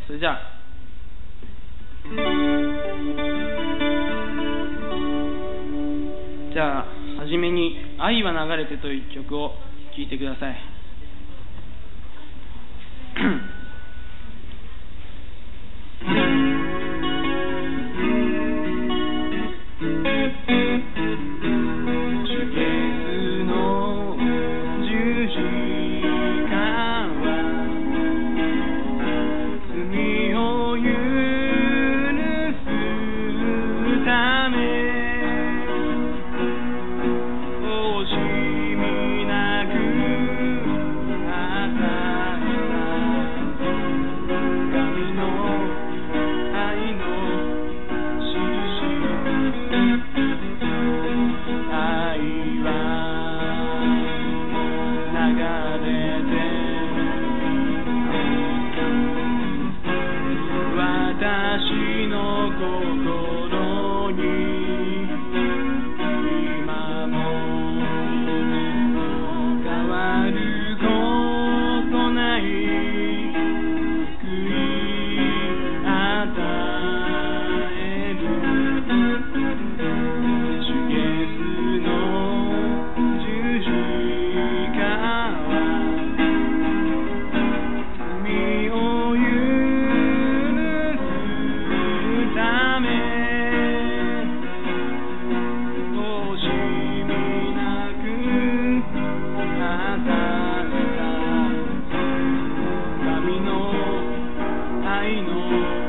それじゃあはじめに「愛は流れて」という曲を聴いてください。私の心に今も変わることない救い与える主イエスの十字架は罪を許愛の